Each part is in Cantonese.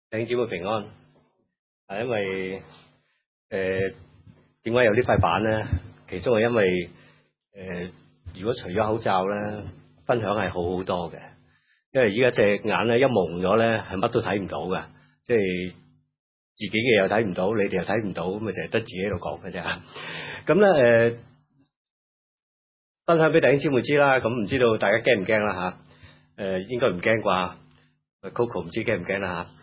弟兄姊妹平安。因為點解有呢塊板咧？其中係因為如果除咗口罩咧，分享係好好多嘅。因為依家隻眼咧一蒙咗咧，係乜都睇唔到嘅，即係自己嘅又睇唔到，你哋又睇唔到，咁咪就係得自己喺度講嘅啫。咁咧分享俾弟兄姊妹知啦。咁唔知道大家驚唔驚啦吓？應該唔驚啩？Coco 唔知驚唔驚啦吓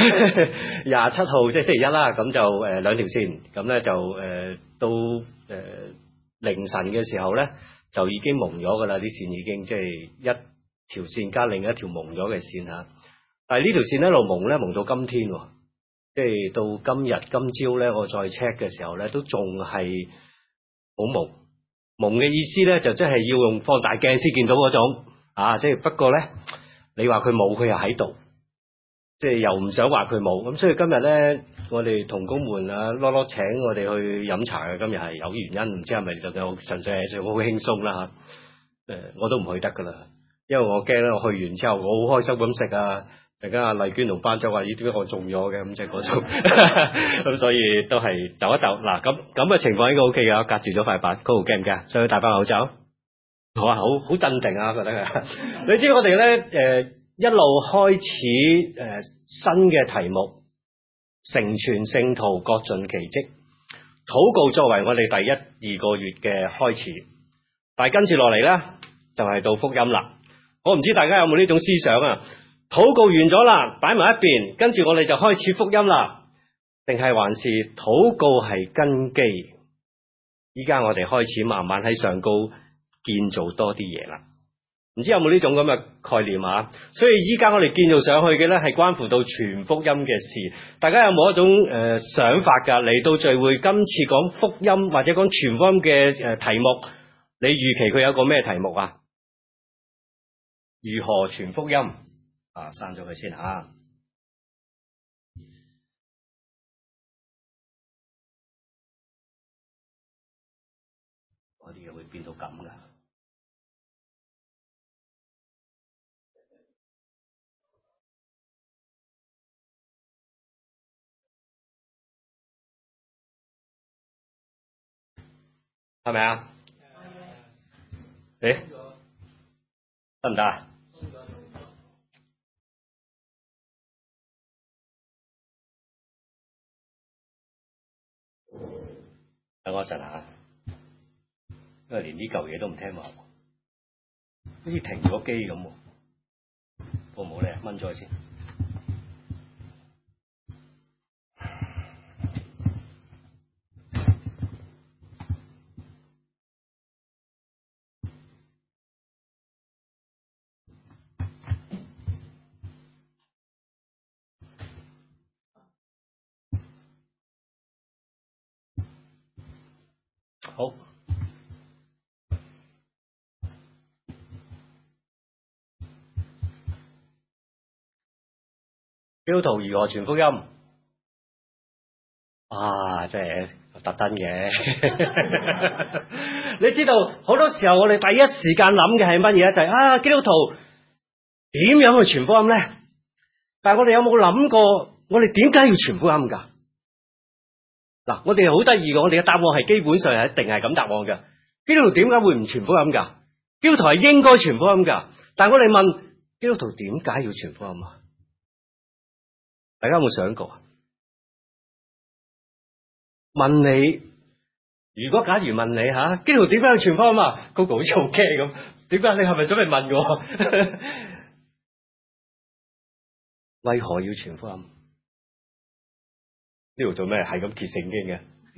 ？27號即係星期一啦，咁就兩條線，咁咧就到凌晨嘅時候咧，就已經蒙咗噶啦，啲線已經即係一條線加另一條蒙咗嘅線吓。但係呢條線一路蒙咧，蒙到今天，即係到今朝咧，我再 check 嘅時候咧，都仲係好蒙。蒙嘅意思咧，就即係要用放大鏡先見到嗰種啊，即係不過咧，你話佢冇，佢又喺度。即係又唔想話佢冇，咁所以今日咧，我哋同工們啊，攞請我哋去飲茶嘅。今日係有原因，唔知係咪就純粹係好輕鬆啦吓。我都唔去得噶啦，因為我驚咧，我去完之後我好開心咁食啊，陣間阿麗娟同班長話咦，點解我中咗嘅，咁即係嗰種，咁所以都係走一走。嗱，咁嘅情況應該 OK 嘅，隔住咗塊板，嗰度驚唔驚？所以戴翻口罩，好啊，好鎮定啊，覺得你知我哋咧一路開始新嘅題目，成全聖徒，各盡其職，禱告作為我哋第1-2個月嘅開始。但係跟住落嚟咧，就係到福音啦。我唔知大家有冇呢種思想啊？禱告完咗啦，擺埋一邊，跟住我哋就開始福音啦，定係還是禱告係根基？依家我哋開始慢慢喺上高建造多啲嘢啦。唔知有冇呢種咁嘅概念啊？所以依家我哋建造上去嘅咧，係關乎到全福音嘅事。大家有冇一種想法㗎？嚟到聚會，今次講福音或者講全福音嘅題目，你預期佢有個咩題目啊？如何傳福音？刪咗佢先吓。我啲嘢會變到咁㗎。係咪啊？誒，得唔得啊？等我一陣吓，因為連呢嚿嘢都唔聽話，好似停咗機咁。好唔好咧？掹咗先。好，基督徒如何傳福音？即係特登嘅。你知道好多時候我哋第一時間諗嘅係乜嘢？就係基督徒點樣去傳福音咧？但係我哋有冇諗過，我哋點解要傳福音噶？嗱，我哋好得意嘅，我哋嘅答案係基本上係一定係咁答案嘅。基督徒點解會唔傳福音噶？基督徒係應該傳福音噶。但係我哋問基督徒點解要傳福音啊？大家有冇想過啊？問你，如果假如問你吓，基督徒點解要傳福音啊？Google 好似好驚咁，點解？你係咪準備問我？為何要傳福音？呢度做咩？係咁揭聖經嘅？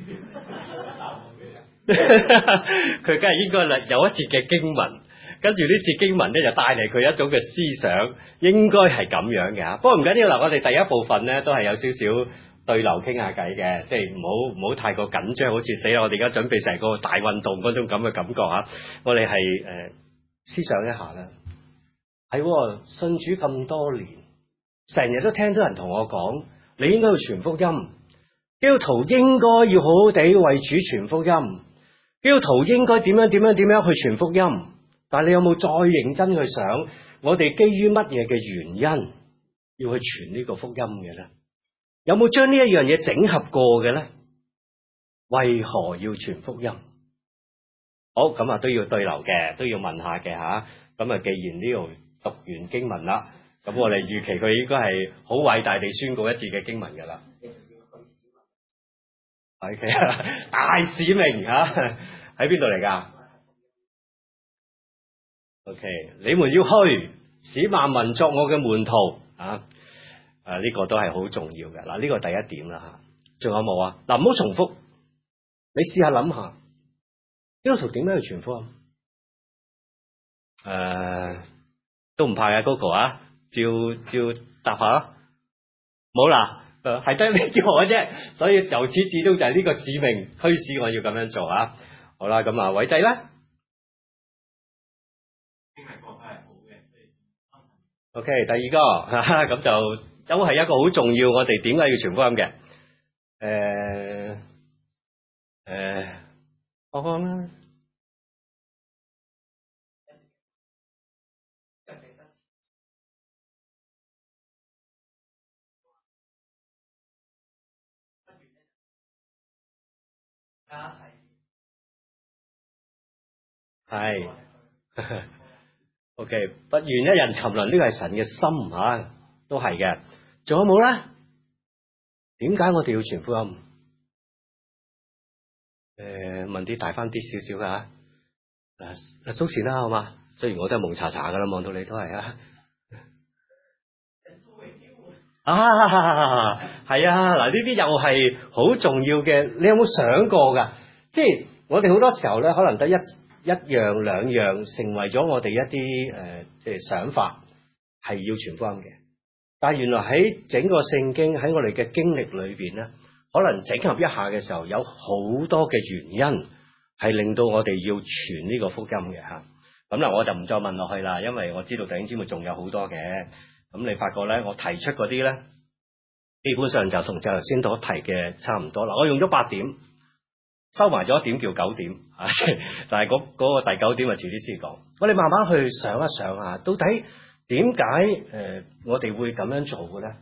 佢梗係應該有一節嘅經文，跟住呢節經文咧就帶嚟佢一種嘅思想，應該係咁樣嘅吓。不過唔緊要啦，我哋第一部分咧都係有少少對流傾下偈嘅，即係唔好太過緊張，好似死啦！我哋而家準備成個大運動嗰種咁嘅感覺吓。我哋係思想一下啦。係信主咁多年，成日都聽到人同我講，你應該要傳福音。基督徒應該要好好地為主傳福音，基督徒應該點樣去傳福音。但係你有冇再認真去想，我哋基於乜嘢嘅原因要去傳呢個福音嘅咧？有冇將呢一樣嘢整合過嘅咧？為何要傳福音？好，咁啊都要對流嘅，都要問下嘅吓。咁啊，既然呢度讀完經文啦，咁我哋預期佢應該係好偉大地宣告一節嘅經文噶啦。係大使命吓，喺邊度嚟噶？OK， 你們要去，使萬民作我嘅門徒啊！呢個都係好重要嘅。嗱，呢個第一點啦吓。仲有冇啊？嗱，唔好重複。你試下諗下，基督徒點樣去傳福音？都唔怕嘅 ，Gogo 啊，照答下。冇啦，係得呢啲嘅啫。所以由始至終就係呢個使命驅使我要咁樣做啊。好啦，咁啊，偉仔咧。OK， 第二個咁就都係一個好重要，我哋點解要傳福音嘅？我講啦，係。OK， 不願一人沉淪，呢個係神嘅心吓，都係嘅。仲有冇咧？點解我哋要傳福音？問啲大翻啲少少噶吓。蘇善啦，好嘛？雖然我都係蒙查查噶啦，望到你都係啊。係啊，嗱，呢啲又係好重要嘅。你有冇想過噶？即係我哋好多時候咧，可能得一樣兩樣，成為咗我哋一啲即係想法，係要傳福音嘅。但係原來喺整個聖經喺我哋嘅經歷裏邊咧，可能整合一下嘅時候，有好多嘅原因係令到我哋要傳呢個福音嘅吓。咁嗱，我就唔再問落去啦，因為我知道弟兄姊妹仲有好多嘅。咁你發覺咧，我提出嗰啲咧，基本上就同就頭先所提嘅差唔多啦。我用咗8點。收埋咗一點叫9點，但係嗰個第9點啊，遲啲先講。我哋慢慢去想一想啊，到底點解我哋會咁樣做嘅咧？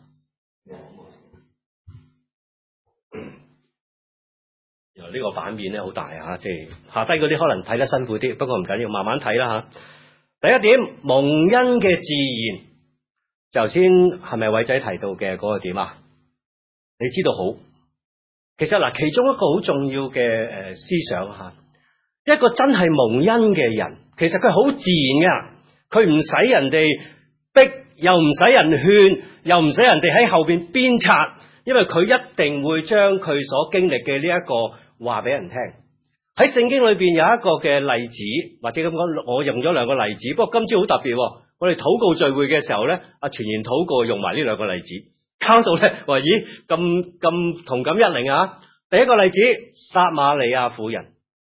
原來呢個版面咧好大啊，即係下低嗰啲可能睇得辛苦啲，不過唔緊要，慢慢睇啦吓。第一點，蒙恩嘅自然，頭先係咪偉仔提到嘅嗰個點啊？你知道好。其實嗱，其中一個好重要嘅思想吓，一個真係蒙恩嘅人，其實佢好自然噶，佢唔使人哋逼，又唔使人勸，又唔使人哋喺後邊鞭策，因為佢一定會將佢所經歷嘅呢一個話俾人聽。喺聖經裏邊有一個嘅例子，或者咁講，我用咗2個例子，不過今朝好特別，我哋禱告聚會嘅時候咧，全然禱告用埋呢2個例子。搞到咧，話咦咁同感一靈啊！第一個例子，撒瑪利亞婦人，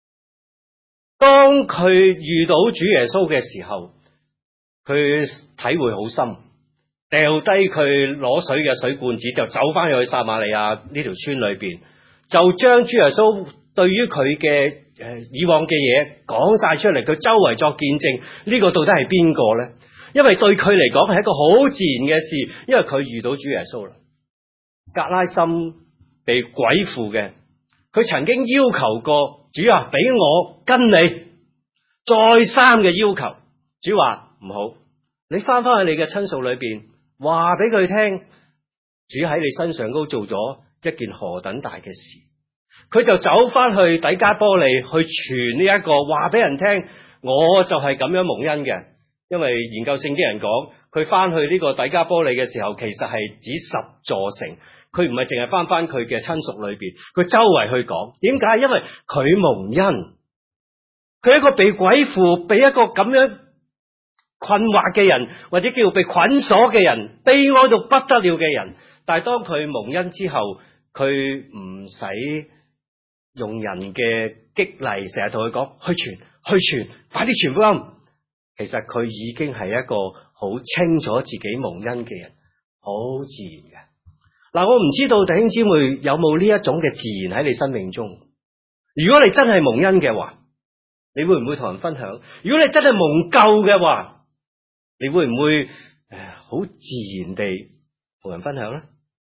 當佢遇到主耶穌嘅時候，佢體會好深，掉低佢攞水嘅水罐子，就走翻去撒瑪利亞呢條村裏邊，就將主耶穌對於佢嘅以往嘅嘢講晒出嚟，佢周圍作見證，呢個到底係邊個咧？因為對佢嚟講係一個好自然嘅事，因為佢遇到主耶穌啦。格拉森被鬼附嘅，佢曾經要求過主啊，俾我跟你，再三嘅要求。主話唔好，你翻返去你嘅親屬裏邊，話俾佢聽，主喺你身上都做咗一件何等大嘅事。佢就走翻去底加波利去傳呢一個話俾人聽，我就係咁樣蒙恩嘅。因為研究聖經人講，佢翻去呢個底加波利嘅時候，其實係指10座城，佢唔係淨係翻佢嘅親屬裏邊，佢周圍去講。點解？因為佢蒙恩，佢一個被鬼附、被一個咁樣困惑嘅人，或者叫做被捆鎖嘅人，悲哀到不得了嘅人。但係當佢蒙恩之後，佢唔使用人嘅激勵，成日同佢講去傳，快啲傳福音。其實佢已經係一個好清楚自己蒙恩嘅人，好自然嘅。嗱，我唔知道弟兄姊妹有冇呢一種嘅自然喺你生命中。如果你真係蒙恩嘅話，你會唔會同人分享？如果你真係蒙救嘅話，你會唔會好自然地同人分享咧？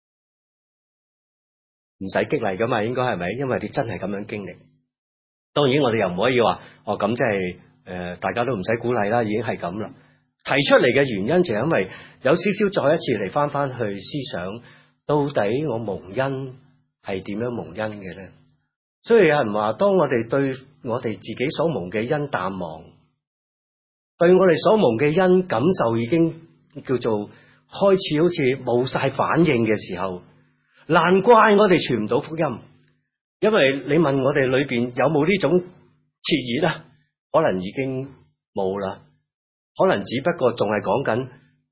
唔使激勵噶嘛，應該係咪？因為你真係咁樣經歷。當然我哋又唔可以話咁即係大家都唔使鼓勵啦，已經係咁啦。提出嚟嘅原因就係因為有少少再一次嚟翻去思想，到底我蒙恩係點樣蒙恩嘅咧？所以有人話，當我哋對我哋自己所蒙嘅恩淡忘，對我哋所蒙嘅恩感受已經叫做開始好似冇晒反應嘅時候，難怪我哋傳唔到福音。因為你問我哋裏邊有冇呢種熾熱啊，可能已經冇啦，可能只不過仲係講緊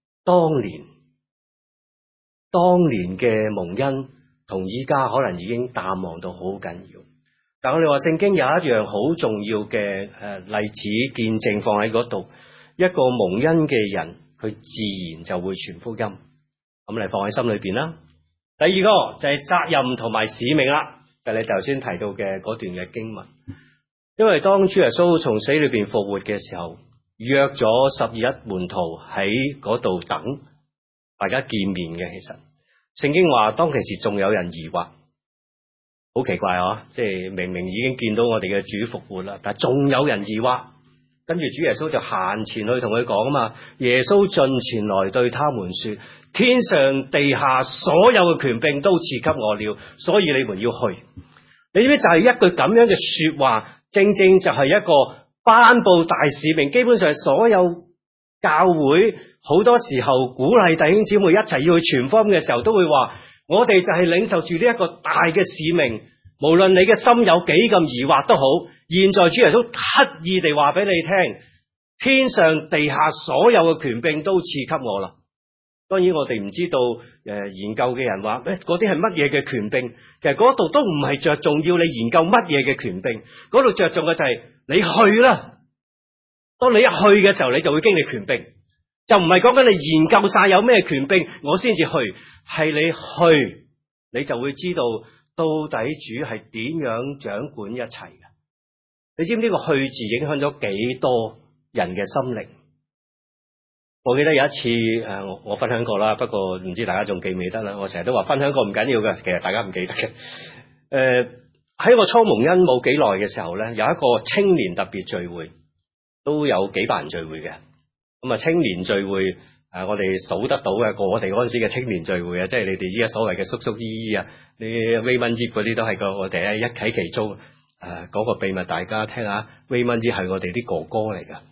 當年嘅蒙恩，同依家可能已經淡忘到好緊要。但我哋話聖經有一樣好重要嘅例子見證放喺嗰度，一個蒙恩嘅人，佢自然就會傳福音。咁嚟放喺心裏邊啦。第二個就係責任同埋使命啦，就係你頭先提到嘅嗰段嘅經文。因為當主耶穌從死裏邊復活嘅時候，約咗11門徒喺嗰度等大家見面嘅。其實聖經話當其時仲有人疑惑，好奇怪啊！即係明明已經見到我哋嘅主復活啦，但係仲有人疑惑。跟住主耶穌就行前去同佢講啊嘛，耶穌進前來對他們說：天上地下所有嘅權柄都賜給我了，所以你們要去。你知唔知就係一句咁樣嘅說話，正正就係一個頒布大使命。基本上所有教會好多時候鼓勵弟兄姊妹一齊要去傳福音嘅時候，都會話我哋就係領受住呢一個大嘅使命，無論你嘅心有幾咁疑惑都好。現在主耶穌刻意地話俾你聽，天上地下所有嘅權柄都賜給我啦。當然我哋唔知道研究嘅人話嗰啲係乜嘢嘅權柄，其實嗰度都唔係着重要你研究乜嘢嘅權柄，嗰度着重嘅就係你去啦。當你一去嘅時候，你就會經歷權柄，就唔係講緊你研究晒有咩權柄我先至去，係你去你就會知道到底主係點樣掌管一切嘅。你知唔知呢個去字影響咗幾多人嘅心靈？我記得有一次我分享過啦，不過唔知大家仲記唔記得啦。我成日都話分享過唔緊要嘅，其實大家唔記得嘅。喺我初蒙恩冇幾耐嘅時候咧，有一個青年特別聚會，都有幾百人聚會嘅。咁啊，青年聚會我哋數得到嘅，我哋嗰陣時嘅青年聚會啊，即係你哋依家所謂嘅叔叔姨姨啊，你 Raymond 嗰啲都係我哋一啟其中。嗰個秘密大家聽下，Raymond係我哋啲哥哥嚟噶。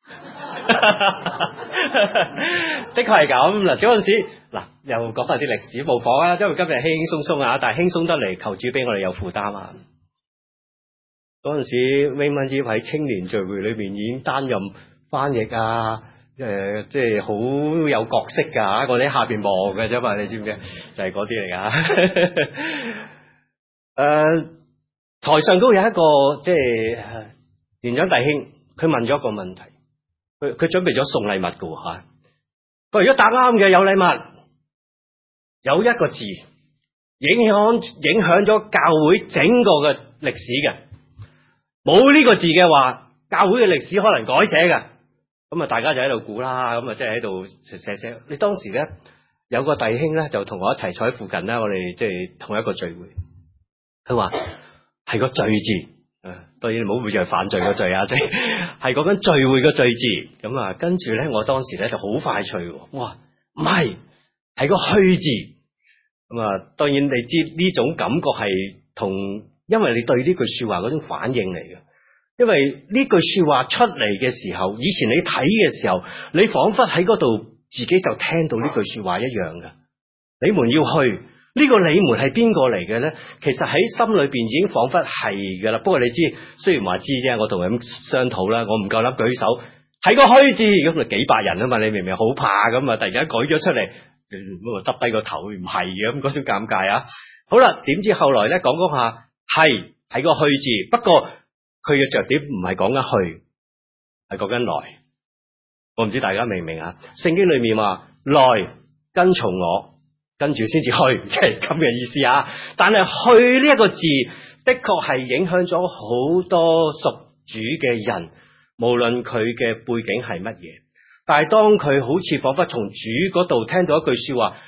的確係咁嗱，嗰陣時嗱又講翻啲歷史冇妨啊，因為今日輕輕鬆鬆啊，但係輕鬆得嚟，求主俾我哋有負擔啊。嗰陣時 Raymond 喺青年聚會裏面已經擔任翻譯啊，即係好有角色噶吓，我哋喺下邊望嘅啫嘛，你知唔知？就係嗰啲嚟噶。台上都有一個即係年長弟兄，佢問咗一個問題，佢準備咗送禮物㗎吓。佢如果答啱嘅有禮物，有一個字影響咗教會整個嘅歷史嘅，冇呢個字嘅話，教會嘅歷史可能改寫嘅。咁啊，大家就喺度估啦，咁啊，即係喺度寫。你當時咧有個弟兄咧就同我一齊坐喺附近啦，我哋即係同一個聚會。佢話係個罪字，當然唔好誤會犯罪個罪啊，即係講緊聚會個罪字。咁啊，跟住咧，我當時咧就好快脆，哇，唔係，係個虛字。咁啊，當然你知呢種感覺係因為你對呢句說話嗰種反應嚟嘅。因為呢句說話出嚟嘅時候，以前你睇嘅時候，你仿佛喺嗰度自己就聽到呢句說話一樣嘅。你們要去。呢個你們係邊個嚟嘅咧？其實喺心裏邊已經仿佛係噶啦。不過你知，雖然話知啫，我同佢咁商討啦，我唔夠膽舉手，係個虛字咁啊，幾百人啊嘛，你明明好怕咁啊，突然間舉咗出嚟，咁啊耷低個頭，唔係嘅咁，嗰種尷尬啊。好啦，點知後來咧講下係個虛字，不過佢嘅着點唔係講緊去，係講緊來。我唔知大家明唔明啊？聖經裏面話來跟從我。跟住先至去，即係咁嘅意思啊！但係去呢一個字，的確係影響咗好多屬主嘅人，無論佢嘅背景係乜嘢。但係當佢好似仿佛從主嗰度聽到一句說話，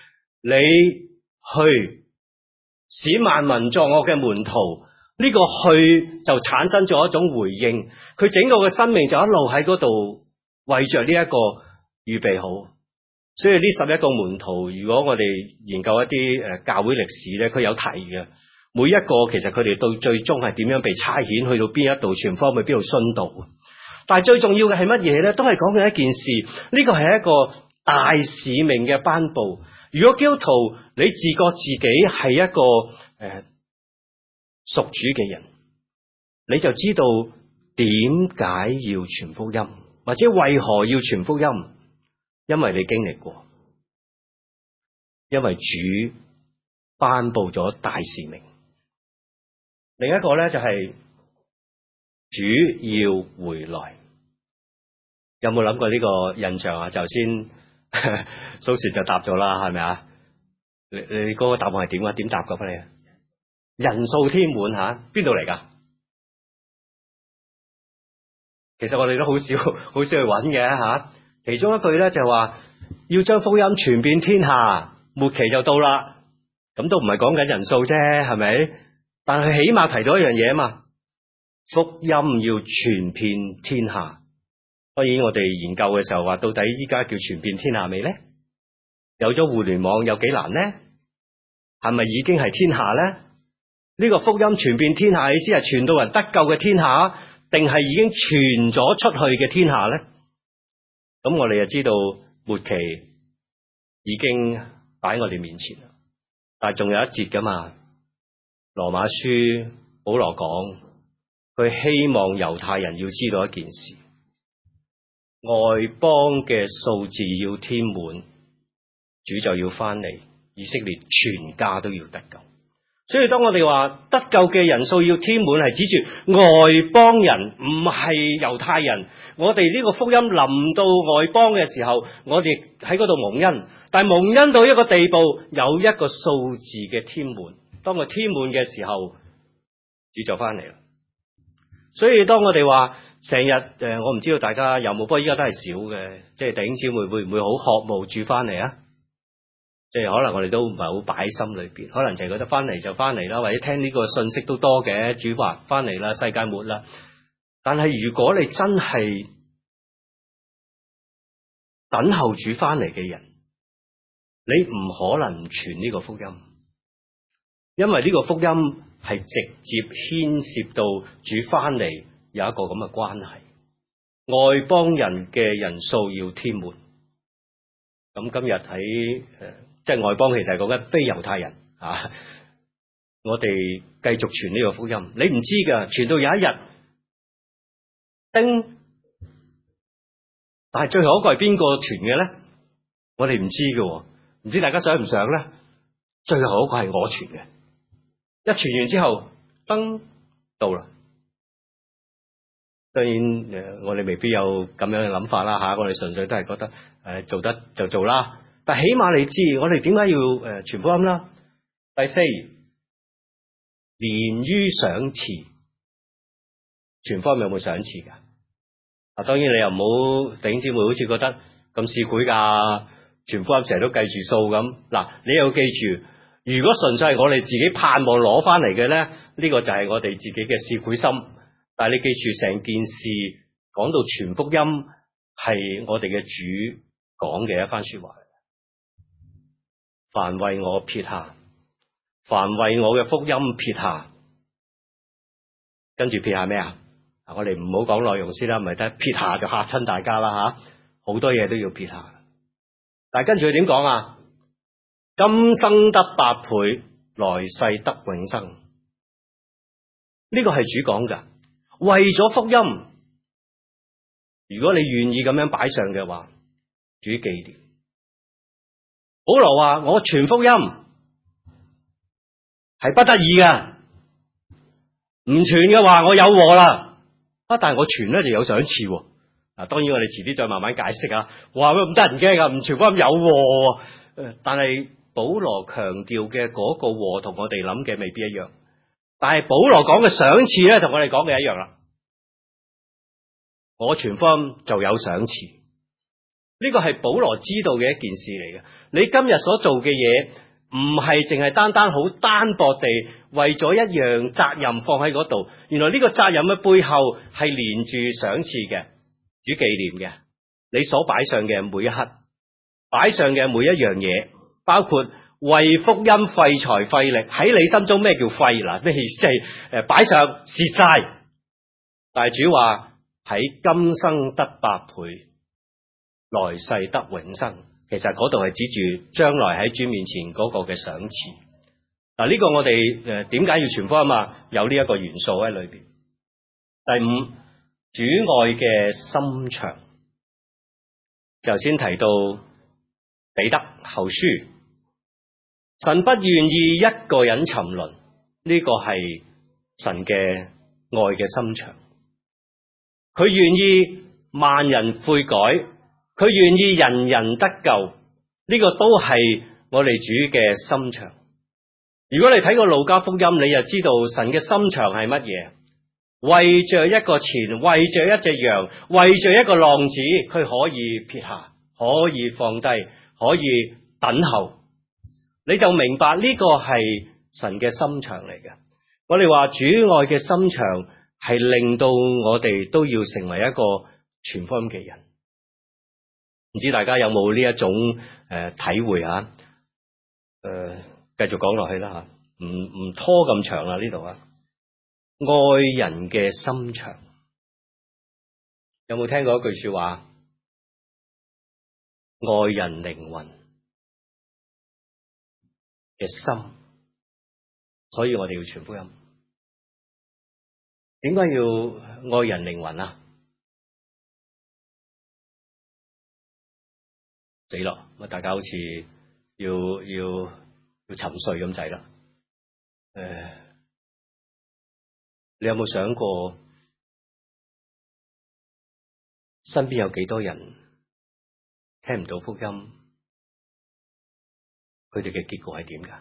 你去使萬民作我嘅門徒。呢個去就產生咗一種回應，佢整個嘅生命就一路喺嗰度為着呢一個預備好。所以呢11個門徒，如果我哋研究一啲教會歷史咧，佢有提嘅，每一個其實佢哋到最終係點樣被差遣去到邊一度傳福音，去邊度殉道。但係最重要嘅係乜嘢咧？都係講緊一件事，呢個係一個大使命嘅頒布。如果基督徒你自覺自己係一個屬主嘅人，你就知道點解要傳福音，或者為何要傳福音，因為你經歷過，因為主頒布咗大使命。另一個咧就係主要回來，有冇諗過呢個印象啊？就先蘇璇就答咗啦，係咪啊？你嗰個答案係點啊？點答過翻你啊？人數添滿吓，邊度嚟噶？其實我哋都好少去揾嘅吓。其中一句咧就話要將福音傳遍天下，末期就到啦。咁都唔係講緊人數啫，係咪？但係起碼提到一樣嘢啊嘛，福音要傳遍天下。當然我哋研究嘅時候話，到底依家叫傳遍天下未咧？有咗互聯網有幾難咧？係咪已經係天下咧？呢個福音傳遍天下，意思係傳到人得救嘅天下，定係已經傳咗出去嘅天下咧？咁我哋就知道末期已經擺喺我哋面前啦。但係仲有一節噶嘛，羅馬書保羅講，佢希望猶太人要知道一件事，外邦嘅數字要添滿，主就要翻嚟，以色列全家都要得救。所以當我哋話得救嘅人數要添滿，係指住外邦人，唔係猶太人。我哋呢個福音臨到外邦嘅時候，我哋喺嗰度蒙恩，但係蒙恩到一個地步，有一個數字嘅添滿。當佢添滿嘅時候，主就翻嚟啦。所以當我哋話成日我唔知道大家有冇，不過依家都係少嘅，即係弟兄姊妹會唔會好渴慕主翻嚟啊？即係可能我哋都唔係好擺喺心裏邊，可能就係覺得翻嚟就翻嚟啦，或者聽呢個信息都多嘅，主話翻嚟啦，世界末啦。但係如果你真係等候主翻嚟嘅人，你唔可能唔傳呢個福音，因為呢個福音係直接牽涉到主翻嚟有一個咁嘅關係。外邦人嘅人數要添滿。咁今日喺即係外邦，其實係講緊非猶太人啊！我哋繼續傳呢個福音，你唔知噶，傳到有一日，但係最後一個係邊個傳嘅咧？我哋唔知嘅，唔知大家想唔想咧？最後一個係我傳嘅，一傳完之後，到啦。當然我哋未必有咁樣嘅諗法啦吓，我哋純粹都係覺得做得就做啦。但起碼你知我哋點解要傳福音啦？第四，連於賞賜，傳福音有冇賞賜噶？當然你又唔好弟兄姊妹好似覺得咁市儈噶，傳福音成日都計住數咁。嗱，你要記住，如果純粹係我哋自己盼望攞翻嚟嘅咧，呢個就係我哋自己嘅市儈心。但係你記住，成件事講到傳福音係我哋嘅主講嘅一番說話。凡為我撇下，凡為我嘅福音撇下，跟住撇下咩啊？我哋唔好講內容先啦，唔係得撇下就嚇親大家啦吓，好多嘢都要撇下。但係跟住佢點講啊？今生得百倍，來世得永生。呢個係主講噶，為咗福音，如果你願意咁樣擺上嘅話，主紀念。保羅話：我傳福音係不得已嘅，唔傳嘅話我有禍啦。但係我傳咧就有賞賜。嗱，當然我哋遲啲再慢慢解釋啊。話咩咁得人驚啊？唔傳福音有禍。但係保羅強調嘅嗰個禍同我哋諗嘅未必一樣。但係保羅講嘅賞賜咧，同我哋講嘅一樣啦。我傳福音就有賞賜。 呢個係保羅知道嘅一件事嚟嘅。你今日所做嘅嘢唔係淨係單單好單薄地為咗一樣責任放喺嗰度，原來呢個責任嘅背後係連住賞賜嘅、主紀念嘅。你所擺上嘅每一刻，擺上嘅每一樣嘢，包括為福音費財費力，喺你心中咩叫費？嗱，咩意思？即係擺上蝕晒。但係主話喺今生得百倍，來世得永生。其實嗰度係指住將來喺主面前嗰個嘅賞賜。嗱，呢個我哋點解要傳福音啊？有呢一個元素喺裏邊。第五，主愛嘅心腸。頭先提到彼得後書，神不願意一個人沉淪，呢個係神嘅愛嘅心腸。佢願意萬人悔改，佢願意人人得救，呢個都係我哋主嘅心腸。如果你睇過路加福音，你就知道神嘅心腸係乜嘢？為着一個錢，為着一隻羊，為着一個浪子，佢可以撇下，可以放低，可以等候。你就明白呢個係神嘅心腸嚟嘅。我哋話主愛嘅心腸係令到我哋都要成為一個傳福音嘅人。唔知大家有冇呢一種體會啊？繼續講落去啦吓，唔拖咁長啦呢度啊。愛人嘅心腸，有冇聽過一句說話？愛人靈魂嘅心，所以我哋要傳福音。點解要愛人靈魂啊？死咯！大家好似要沉睡咁滯啦。你有冇想過身邊有幾多人聽唔到福音？佢哋嘅結果係點㗎？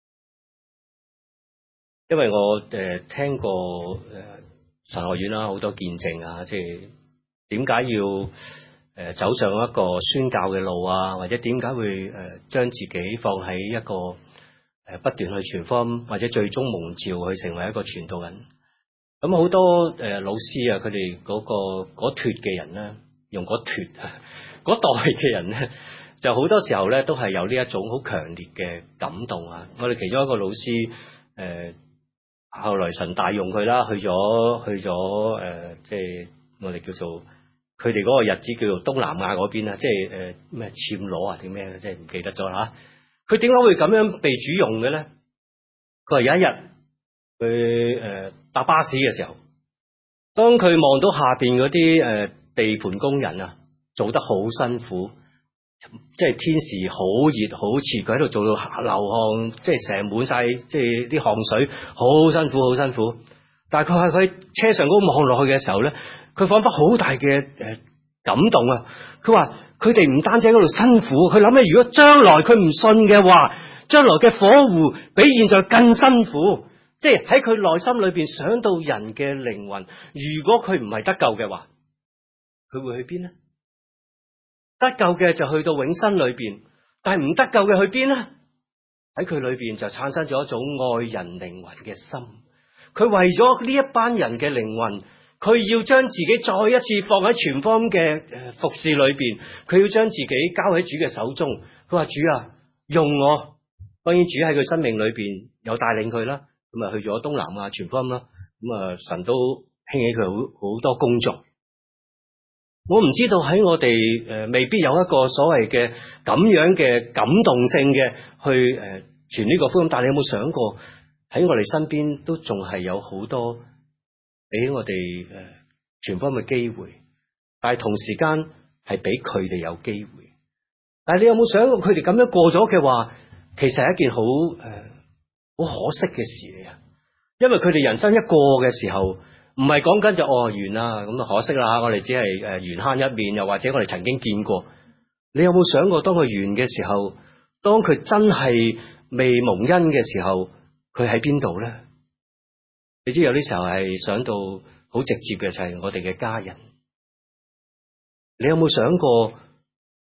因為我聽過神學院啦，好多見證啊，即係點解要走上一個宣教嘅路啊，或者點解會將自己放喺一個不斷去傳福音，或者最終蒙召去成為一個傳道人。咁好多老師啊，佢哋嗰脫嘅人咧，用嗰脫嗰代嘅人咧，就好多時候咧都係有呢一種好強烈嘅感動啊！我哋其中一個老師後來神大用佢啦，去咗即係我哋叫做佢哋嗰個日子叫做東南亞嗰邊啊，即係咩暹羅啊定咩咧，即係唔記得咗啦。佢點解會咁樣被主用嘅咧？佢話有一日佢搭巴士嘅時候，當佢望到下邊嗰啲地盤工人啊，做得好辛苦，即係天時好熱好熱，佢喺度做到流汗，即係成滿晒，即係啲汗水，好辛苦好辛苦。但係佢喺車上嗰望落去嘅時候咧，佢彷彿好大嘅感動啊！佢話佢哋唔單止喺嗰度辛苦，佢諗起如果將來佢唔信嘅話，將來嘅火湖比現在更辛苦。即係喺佢內心裏邊想到人嘅靈魂，如果佢唔係得救嘅話，佢會去邊呢？得救嘅就去到永生裏邊，但係唔得救嘅去邊呢？喺佢裏邊就產生咗一種愛人靈魂嘅心。佢為咗呢一班人嘅靈魂，佢要將自己再一次放喺全方嘅服侍裏邊，佢要將自己交喺主嘅手中。佢話主啊，用我。當然主喺佢生命裏邊有帶領佢啦。咁啊去咗東南亞傳福音啦，咁啊神都興起佢好多工作。我唔知道喺我哋未必有一個所謂嘅咁樣嘅感動性嘅去傳呢個福音，但係你有冇想過喺我哋身邊都仲係有好多俾我哋傳福音嘅機會，但係同時間係俾佢哋有機會。但係你有冇想過佢哋咁樣過咗嘅話，其實係一件好可惜嘅事嚟啊！因為佢哋人生一過嘅時候，唔係講緊就完啦，咁啊可惜啦，我哋只係緣慳一面，又或者我哋曾經見過。你有冇想過，當佢完嘅時候，當佢真係未蒙恩嘅時候，佢喺邊度咧？你知有啲時候係想到好直接嘅，就係我哋嘅家人。你有冇想過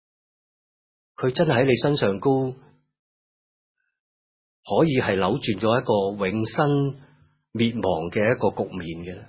佢真係喺你身上高，可以係扭轉咗一個永生滅亡嘅一個局面嘅。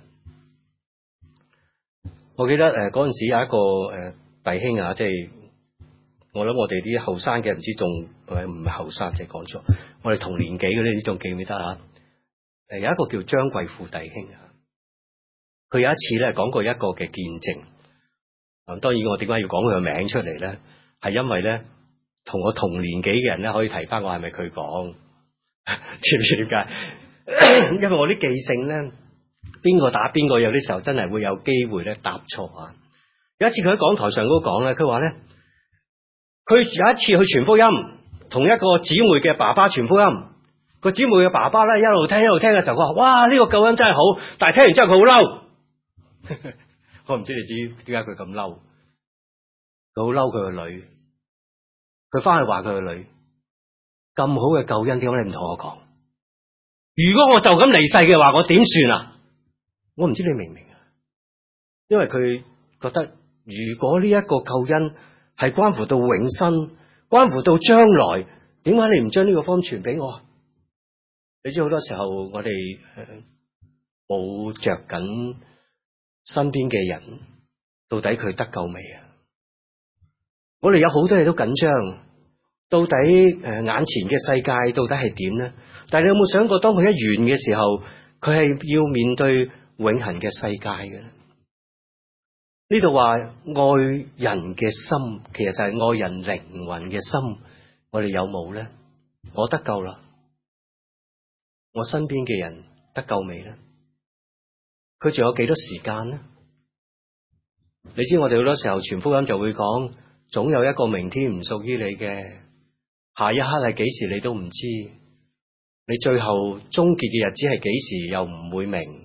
我記得嗰陣時有一個弟兄啊，即係我諗我哋啲後生嘅唔知仲唔係後生，即係講錯，我哋同年紀嗰啲，你仲記唔記得啊？有一個叫張貴富弟兄啊，佢有一次咧講過一個嘅見證。當然我點解要講佢嘅名出嚟咧？係因為咧同我同年紀嘅人咧可以提翻我係咪佢講？知唔知點解？因為我啲記性咧，邊個打邊個，有啲時候真係會有機會咧答錯啊！有一次佢喺講台上嗰講咧，佢話咧，佢有一次去傳福音，同一個姊妹嘅爸爸傳福音。個姊妹嘅爸爸咧一路聽嘅時候，佢話：哇，呢個救恩真係好！但係聽完之後佢好嬲。我唔知你知點解佢咁嬲？佢好嬲佢個女，佢翻去話佢個女：咁好嘅救恩，點解你唔同我講？如果我就咁離世嘅話，我點算啊？我唔知你明唔明啊？因為佢覺得，如果呢一個救恩係關乎到永生，關乎到將來，點解你唔將呢個方傳俾我？你知好多時候我哋冇着緊身邊嘅人，到底佢得救未啊？我哋有好多嘢都緊張，到底眼前嘅世界到底係點呢？但係你有冇想過，當佢一完嘅時候，佢係要面對永恆嘅世界嘅？呢度話愛人嘅心，其實就係愛人靈魂嘅心，我哋有冇呢？我得救啦，我身邊嘅人得救未呢？佢仲有幾多時間呢？你知我哋好多時候傳福音就會講，總有一個明天唔屬於你嘅，下一刻係幾時你都唔知，你最後終結嘅日子係幾時又唔會明。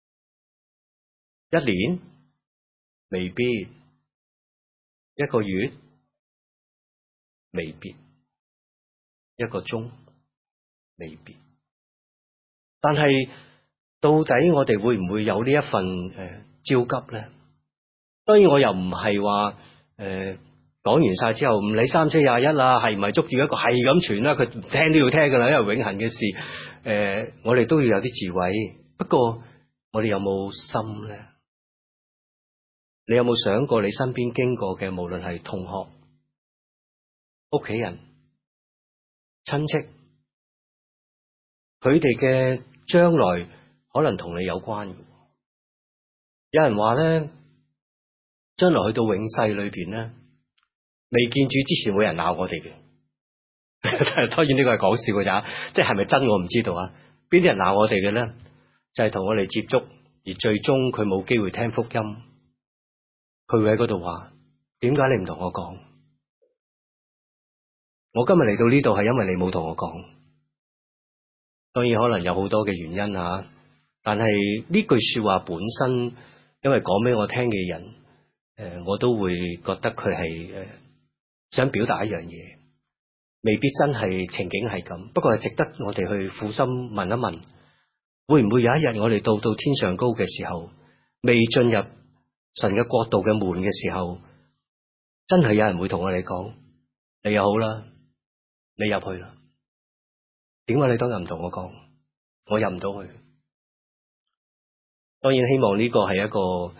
一年未必，一個月未必，一個鐘未必。但係到底我哋會唔會有呢一份焦急咧？當然我又唔係話講完晒之後唔理3721啦，係唔係捉住一個係咁傳啦？佢聽都要聽噶啦，因為永恆嘅事，我哋都要有啲智慧。不過我哋有冇心咧？你有冇想過你身邊經過嘅，無論係同學、屋企人、親戚，佢哋嘅將來可能同你有關嘅。有人話咧，將來去到永世裏邊咧，未見主之前會有人鬧我哋嘅。當然呢個係講笑嘅咋，即係咪真我唔知道啊。邊啲人鬧我哋嘅咧，就係同我哋接觸，而最終佢冇機會聽福音。佢會喺嗰度話：點解你唔同我講？我今日嚟到呢度係因為你冇同我講。當然可能有好多嘅原因啊，但係呢句說話本身，因為講俾我聽嘅人，我都會覺得佢係想表達一樣嘢，未必真係情景係咁，不過係值得我哋去苦心問一問，會唔會有一日我哋到天上高嘅時候，未進入神嘅國度嘅門嘅時候，真係有人會同我哋講：你又好啦，你入去啦。點解你當日唔同我講？我入唔到去。當然希望呢個係一個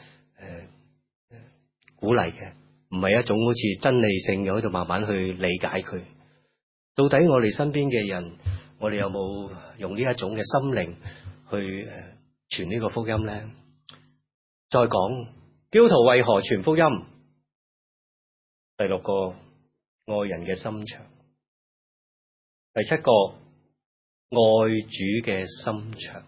鼓勵嘅，唔係一種好似真理性嘅喺度慢慢去理解佢。到底我哋身邊嘅人，我哋有冇用呢一種嘅心靈去傳呢個福音咧？再講基督徒為何傳福音？第6個，愛人嘅心腸。第7個，愛主嘅心腸。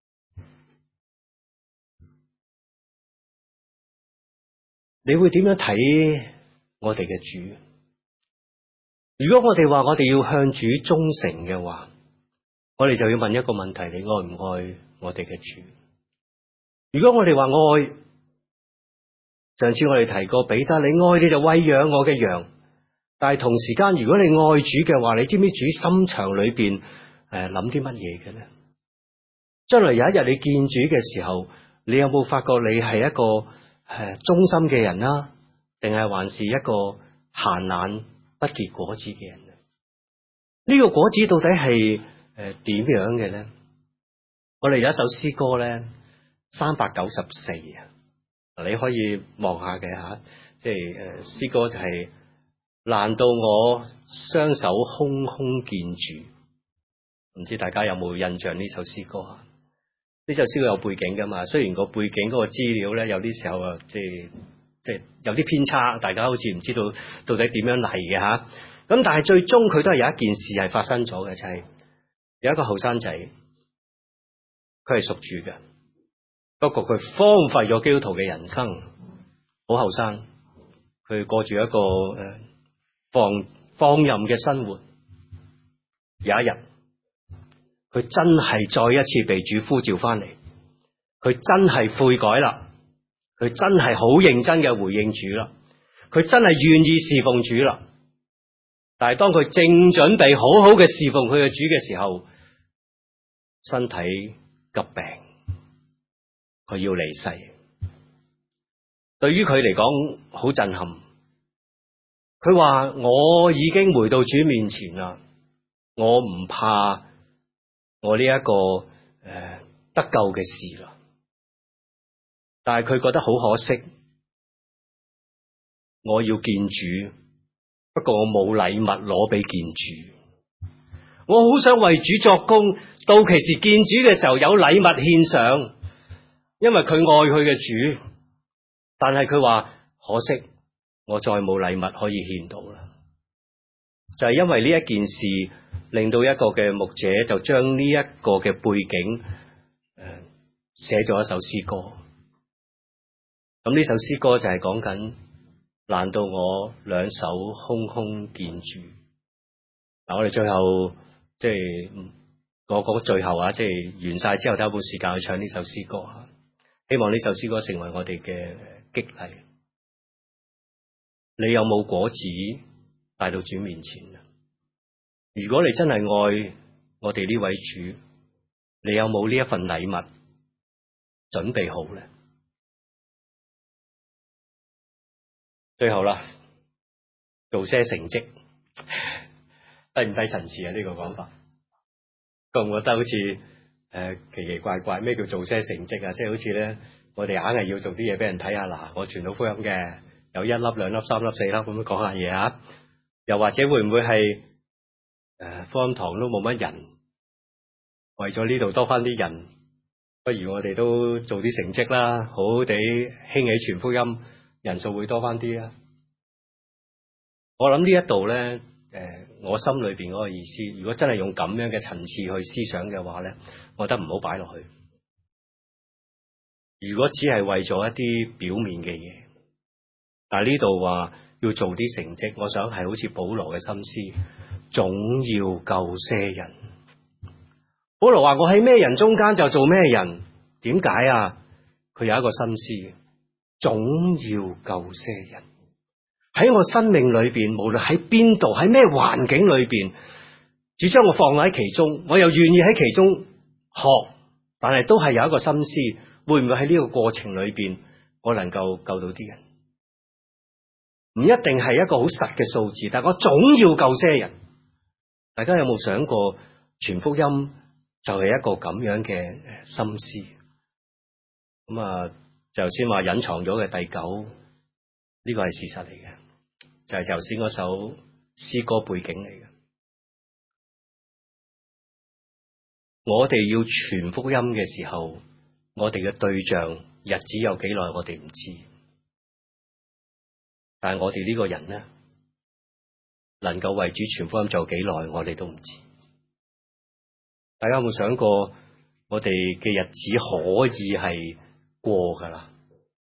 你會點樣睇我哋嘅主？如果我哋話我哋要向主忠誠嘅話，我哋就要問一個問題：你愛唔愛我哋嘅主？如果我哋話愛，上次我哋提過彼得，你愛你就餵養我嘅羊。但係同時間，如果你愛主嘅話，你知唔知主心腸裏邊諗啲乜嘢嘅咧？將來有一日你見主嘅時候，你有冇發覺你係一個忠心嘅人啦，定係還是一個閒懶不結果子嘅人。呢個果子到底係點樣嘅咧？我哋有一首詩歌咧，394啊，你可以望下嘅吓，即係詩歌就係、難道我雙手空空見主？唔知大家有冇印象呢首詩歌啊？呢首詩歌有背景噶嘛？雖然個背景嗰個資料咧有啲時候啊，即係有啲偏差，大家好似唔知道到底點樣嚟嘅吓。咁但係最終佢都係有一件事係發生咗嘅，就係、有一個後生仔，佢係屬主嘅，不過佢荒廢咗基督徒嘅人生，好後生，佢過住一個放任嘅生活。有一日，佢真係再一次被主呼召翻嚟，佢真係悔改啦，佢真係好認真嘅回應主啦，佢真係願意侍奉主啦。但係當佢正準備好好嘅侍奉佢嘅主嘅時候，身體急病，佢要離世。對於佢嚟講好震撼。佢話我已經回到主面前啦，我唔怕我呢一個得救嘅事啦。但係佢覺得好可惜，我要見主。不過我冇禮物攞俾見主，我好想為主作工，到其時見主嘅時候有禮物獻上，因為佢愛佢嘅主。但係佢話可惜，我再冇禮物可以獻到啦。就係因為呢一件事，令到一個嘅牧者就將呢一個嘅背景寫咗一首詩歌。咁呢首詩歌就係講緊，難道我兩手空空見主？嗱，我哋最後即係嗰最後啊，即係完晒之後，都有冇時間去唱呢首詩歌啊？希望呢首詩歌成為我哋嘅激勵。你有冇果子帶到主面前啊？如果你真係愛我哋呢位主，你有冇呢一份禮物準備好咧？最後啦，做些成績，低唔低層次啊？呢個講法，覺唔覺得好似奇奇怪怪？咩叫做些成績啊？即係好似咧，我哋硬係要做啲嘢俾人睇下。嗱，我傳到福音嘅，有1粒、2粒、3粒、4粒咁樣講下嘢啊。又或者會唔會係福音堂都冇乜人，為咗呢度多翻啲人，不如我哋都做啲成績啦，好好地興起傳福音，人數會多翻啲啊！我諗呢一度咧，我心裏邊嗰個意思，如果真係用咁樣嘅層次去思想嘅話咧，我覺得唔好擺落去。如果只係為咗一啲表面嘅嘢，但係呢度話要做啲成績，我想係好似保羅嘅心思，總要救些人。保羅話：我喺咩人中間就做咩人。點解啊？佢有一個心思，總要救些人。喺我生命裏邊，無論喺邊度，喺咩環境裏邊，只將我放喺其中，我又願意喺其中學，但係都係有一個心思，會唔會喺呢個過程裏邊，我能夠救到啲人？唔一定係一個好實嘅數字，但係我總要救些人。大家有冇想過傳福音就係一個咁樣嘅心思？咁啊，就先話隱藏咗嘅第9，呢個係事實嚟嘅，就係頭先嗰首詩歌背景嚟嘅。我哋要傳福音嘅時候，我哋嘅對象日子有幾耐，我哋唔知。但係我哋呢個人呢，能夠為主傳福音做幾耐，我哋都唔知。大家有冇想過，我哋嘅日子可以係過噶啦，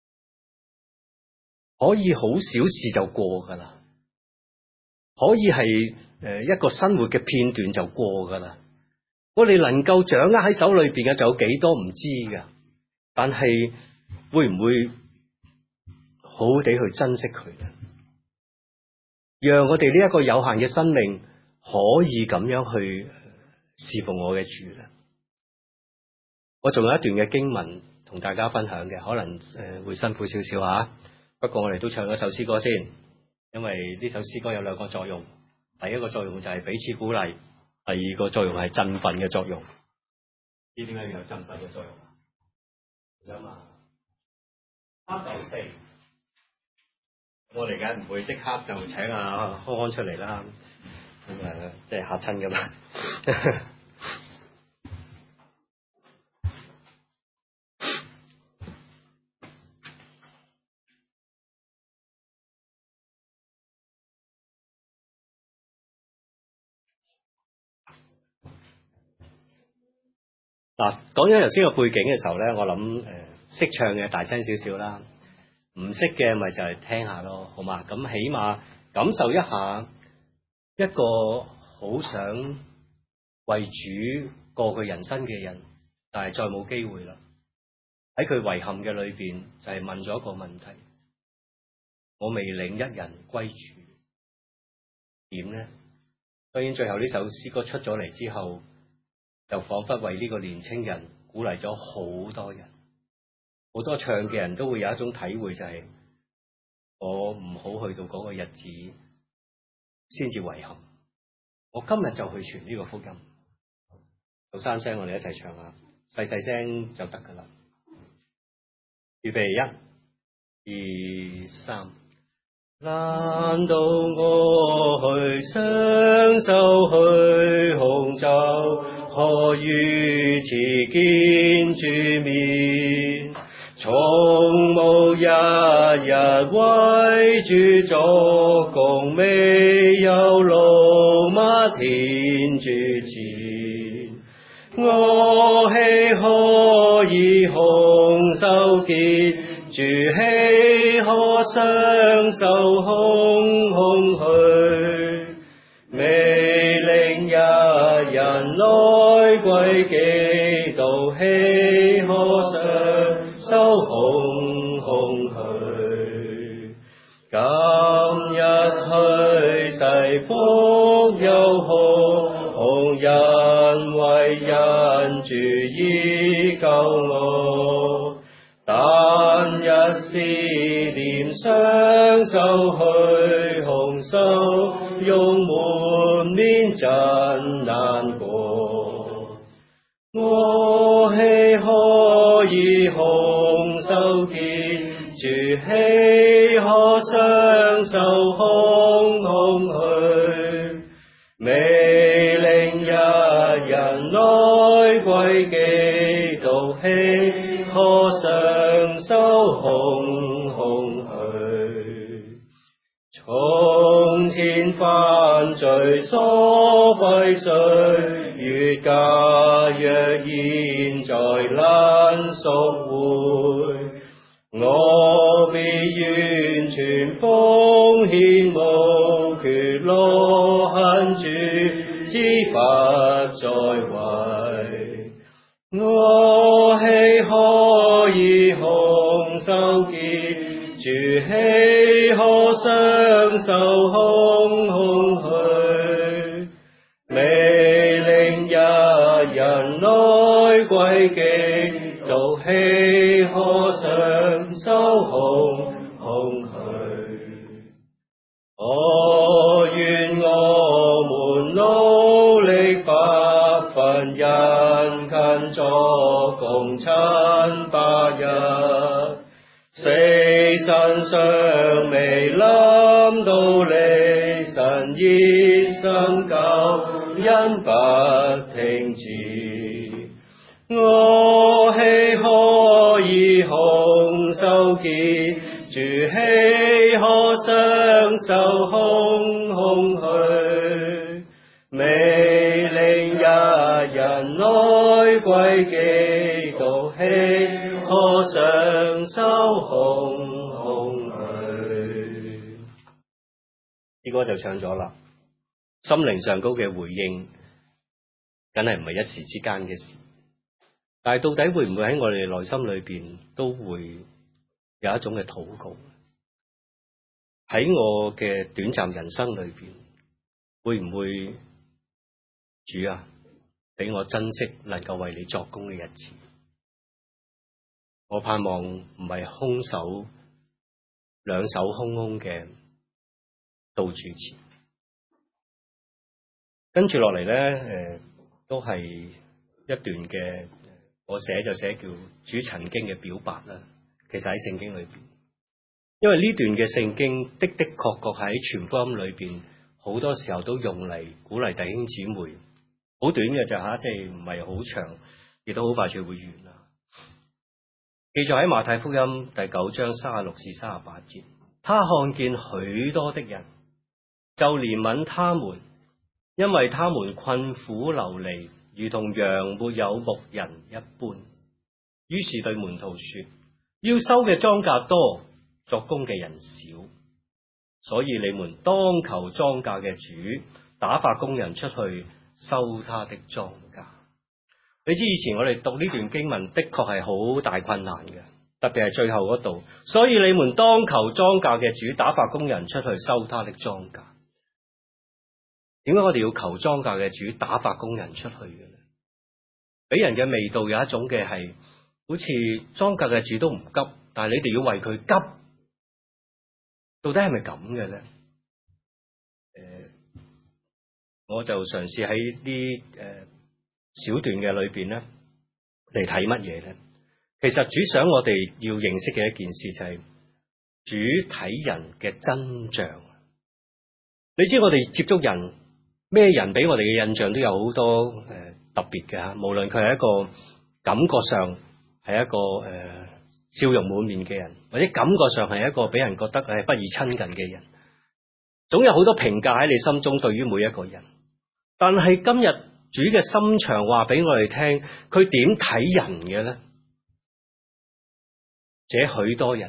可以好小事就過噶啦，可以係一個生活嘅片段就過噶啦。我哋能夠掌握喺手裏邊嘅就有幾多唔知噶，但係會唔會好好地去珍惜佢呢？讓我哋呢一個有限嘅生命可以咁樣去侍奉我嘅主咧。我仲有一段嘅經文同大家分享嘅，可能會辛苦少少吓，不過我哋都唱一首詩歌先。 因為呢首詩歌有兩個作用，第一個作用就係彼此鼓勵，第二個作用係振奮嘅作用。知點解要有振奮嘅作用啊？咁啊，黑豆四，我哋梗係唔會即刻就請阿康康出嚟啦，咁啊，即係嚇親噶嘛。嗱，講咗頭先個背景嘅時候咧，我諗識唱嘅大聲少少啦，唔識嘅咪就係聽下咯，好嘛？咁起碼感受一下一個好想為主過佢人生嘅人，但係再冇機會啦。喺佢遺憾嘅裏邊，就係問咗一個問題：我未領一人歸主，點呢？當然最後呢首詩歌出咗嚟之後，就彷彿為呢個年青人鼓勵咗好多人，好多唱嘅人都會有一種體會，就係我唔好去到嗰個日子先至遺憾，我今日就去傳呢個福音。做三聲，我哋一齊唱下，細細聲就得噶啦。預備1、2、3。難道我去雙手去紅袖，何如此見主面？從無一日為主作工，未有駱馬天主前，我豈可以空手見？主豈可雙手空空去？未領一人來歸基督，豈可雙手空空去？今日去世福有何因為因主已救我？但一思念雙手去空手，用滿面真難過。我豈可以空手見？主豈可雙手空空去？未領一人來歸基督，豈可雙手空空去？從前犯罪所廢歲月，假若現在能贖回，我必完全奉獻無缺，羅恨主之不再為。我豈可以空手見？主豈可雙手空空去？未領一人來歸基督，豈可雙手空空去？願我們努力不分殷勤作工親8日，死身尚未臨到離神，熱心救恩不停止。我豈可以空手見？主豈可雙手空空去？未領一人來歸基督，豈可雙手空空去？呢歌就唱咗啦，心靈上高嘅回應，梗係唔係一時之間嘅事，但係到底會唔會喺我哋內心裏邊都會有一種嘅禱告？喺我嘅短暫人生裏邊，會唔會主啊，俾我珍惜能夠為你作工嘅日子？我盼望唔係空手兩手空空嘅到主前。跟住落嚟咧，都係一段嘅，我寫就寫叫主曾經嘅表白啦。其實喺聖經裏邊，因為呢段嘅聖經的確確喺傳福音裏邊，好多時候都用嚟鼓勵弟兄姊妹。好短嘅就吓，即係唔係好長，亦都好快就會完啦。記載喺馬太福音第9章36至38節，他看見許多的人，就憐憫他們，因為他們困苦流離，如同羊沒有牧人一般。於是對門徒說：要收嘅莊稼多，作工嘅人少，所以你們當求莊稼嘅主打發工人出去收他的莊稼。你知以前我哋讀呢段經文的確係好大困難嘅，特別係最後嗰度。所以你們當求莊稼嘅主打發工人出去收他的莊稼。點解我哋要求莊稼嘅主打發工人出去嘅咧？俾人嘅味道有一種嘅係，好似莊稼嘅主都唔急，但係你哋要為佢急，到底係咪咁嘅咧？我就嘗試喺啲小段嘅裏邊咧嚟睇乜嘢咧？其實主想我哋要認識嘅一件事就係主睇人嘅真相。你知我哋接觸人，咩人俾我哋嘅印象都有好多特別嘅吓，無論佢係一個感覺上係一個笑容滿面嘅人，或者感覺上係一個俾人覺得係不易親近嘅人，總有好多評價喺你心中對於每一個人。但係今日主嘅心腸話俾我哋聽，佢點睇人嘅咧？這許多人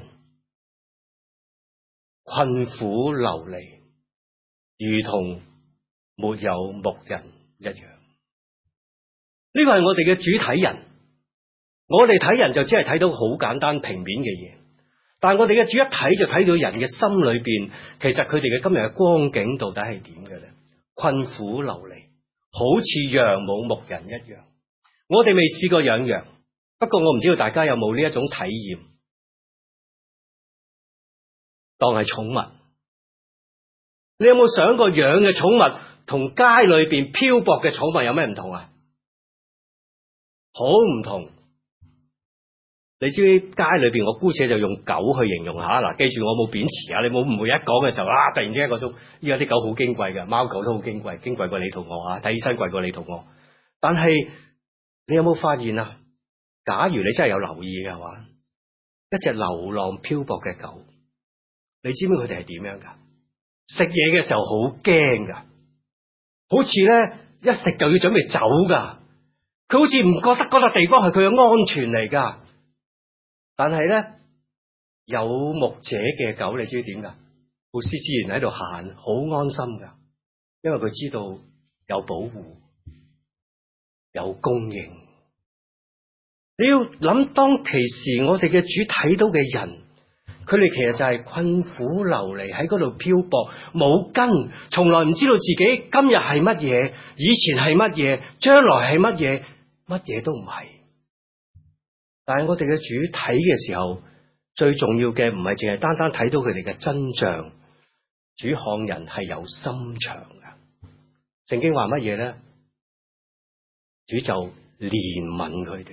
困苦流離，如同沒有牧人一樣。呢個係我哋嘅主睇人，我哋睇人就只係睇到好簡單平面嘅嘢，但係我哋嘅主一睇就睇到人嘅心裏邊，其實佢哋嘅今日嘅光景到底係點嘅咧？困苦流離，好似羊冇牧人一樣。我哋未試過養羊，不過我唔知道大家有冇呢一種體驗，當係寵物。你有冇想過養嘅寵物同街裏邊漂泊嘅寵物有咩唔同啊？好唔同。你知唔知街裏邊，我姑且就用狗去形容下嗱，記住我冇貶詞啊，你冇誤會。一講嘅時候突然之間嗰種，依家啲狗好矜貴嘅，貓狗都好矜貴，矜貴過你同我啊，睇醫生貴過你同我。但係你有冇發現啊？假如你真係有留意嘅話，一隻流浪漂泊嘅狗，你知唔知佢哋係點樣噶？食嘢嘅時候好驚噶，好似咧一食就要準備走噶，佢好似唔覺得嗰笪地方係佢嘅安全嚟噶。但係咧，有牧者嘅狗，你知唔知點噶？好斯自然喺度行，好安心噶，因為佢知道有保護，有供應。你要諗，當其時我哋嘅主睇到嘅人，佢哋其實就係困苦流離喺嗰度漂泊，冇根，從來唔知道自己今日係乜嘢，以前係乜嘢，將來係乜嘢，乜嘢都唔係。但係我哋嘅主睇嘅時候，最重要嘅唔係淨係單單睇到佢哋嘅真相，主看人係有心腸嘅。聖經話乜嘢咧？主就憐憫佢哋，